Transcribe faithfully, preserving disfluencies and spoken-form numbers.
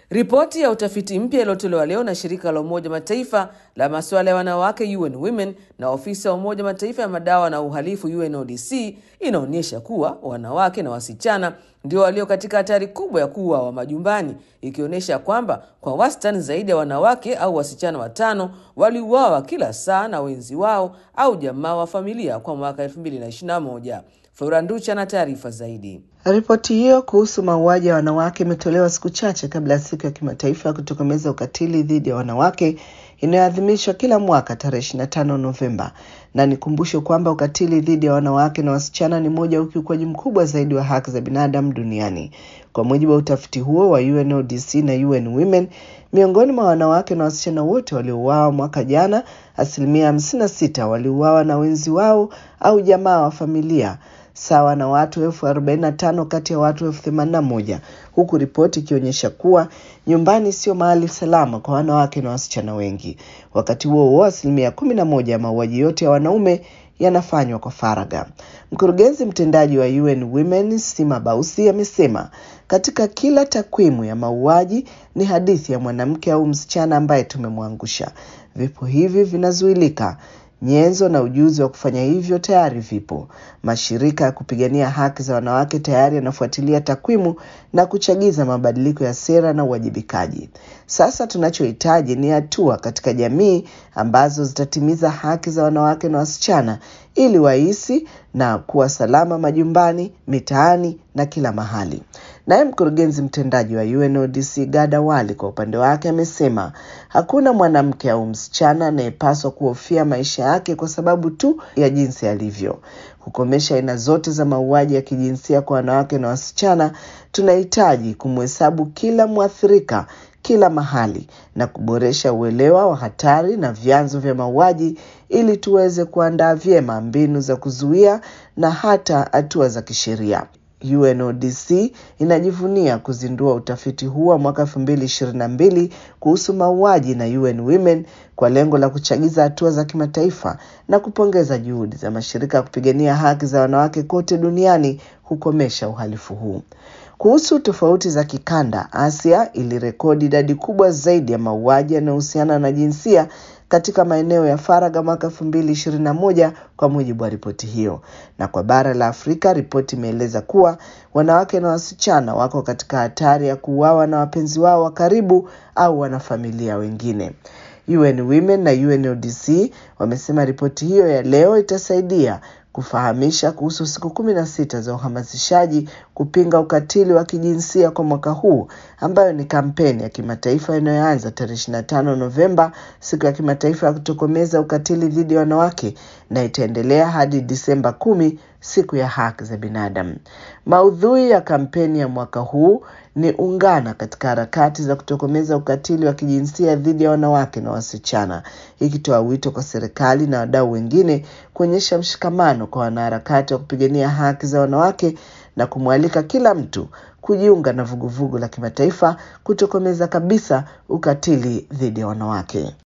Ripoti ya utafiti mpya iliyotolewa leo na shirika la Umoja Mataifa la masuala ya wanawake U N Women na ofisi ya Umoja Mataifa ya madawa na uhalifu U N O D C inaonyesha kuwa wanawake na wasichana ndio walio katika hatari kubwa ya kuuawa majumbani, ikionyesha kwamba kwa wastani zaidi ya wanawake au wasichana watano waliuawa kila saa na wenzi wao au jamaa wa familia kwa mwaka elfu mbili na ishirini na moja. Flora Nducha na taarifa zaidi. Ripoti hiyo kuhusu mauaji ya wanawake imetolewa siku chache kabla ya siku ya kimataifa ya kutokomeza ukatili dhidi ya wanawake inayoadhimishwa kila mwaka tarehe ishirini na tano Novemba, na nikumbushe kwamba ukatili dhidi ya wanawake na wasichana ni moja ukiukwaji mkubwa zaidi wa haki za binadamu duniani. Kwa mujibu wa utafiti huo wa U N O D C na U N Women, miongoni mwa wanawake na wasichana wote waliouawa mwaka jana, asilimia hamsini na sita waliuawa na wenzi wao au jamaa wa familia, sawa na watu elfu arobaini na tano kati ya watu elfu themanini na moja, huku ripoti ikionyesha kuwa nyumbani sio mahali salama kwa wanawake na wasichana wengi. Wakati huo huo, asilimia kumi na moja ya mauaji yote ya wanaume yanafanywa kwa faragha. Mkurugenzi mtendaji wa U N Women Sima Bausi amesema katika kila takwimu ya mauaji ni hadithi ya mwanamke au msichana ambaye tumemwangusha. Vipo hivi vinazuilika. Nyenzo na ujuzi wa kufanya hivyo tayari vipo. Mashirika ya kupigania haki za wanawake tayari yanafuatilia takwimu na kuchagiza mabadiliko ya sera na uwajibikaji. Sasa tunachohitaji ni hatua katika jamii ambazo zitatimiza haki za wanawake na wasichana ili waishi na kuwa salama majumbani, mitaani na kila mahali. Naye mkurugenzi mtendaji wa U N O D C Gada Wali kwa upande wake amesema hakuna mwanamke au msichana anayepaswa kuhofia maisha yake kwa sababu tu ya jinsi alivyo. Kukomesha aina zote za mauaji ya kijinsia kwa wanawake na wasichana, tunahitaji kumhesabu kila mwathirika kila mahali na kuboresha uelewa wa hatari na vyanzo vya mauaji ili tuweze kuandaa vyema mbinu za kuzuia na hata hatua za kisheria. U N O D C inajivunia kuzindua utafiti huu wa mwaka elfu mbili ishirini na mbili kuhusu mauaji na U N Women kwa lengo la kuchagiza hatua za kimataifa na kupongeza juhudi za mashirika ya kupigania haki za wanawake kote duniani kukomesha uhalifu huu. Kuhusu tofauti za kikanda, Asia ilirekodi idadi kubwa zaidi ya mauaji yanayohusiana na jinsia katika maeneo ya faragha mwaka elfu mbili ishirini na moja kwa mujibu wa ripoti hiyo. Na kwa bara la Afrika, ripoti imeeleza kuwa wanawake na wasichana wako katika hatari ya kuuawa na wapenzi wao wa karibu au wanafamilia wengine. U N Women na U N O D C wamesema ripoti hiyo ya leo itasaidia kufahamisha kuhusu siku kumi na sita za uhamasishaji kupinga ukatili wa kijinsia kwa mwaka huu, ambayo ni kampeni ya kimataifa inayoanza tarehe ishirini na tano Novemba, siku ya kimataifa ya kutokomeza ukatili dhidi ya wanawake, na itaendelea hadi Disemba kumi, siku ya haki za binadamu. Maudhui ya kampeni ya mwaka huu ni ungana katika harakati za kutokomeza ukatili wa kijinsia dhidi ya wanawake na wasichana, ikitoa wito kwa serikali na wadau wengine kuonyesha mshikamano kwa wanaharakati wa kupigania haki za wanawake na kumwalika kila mtu kujiunga na vuguvugu la kimataifa kutokomeza kabisa ukatili dhidi ya wanawake.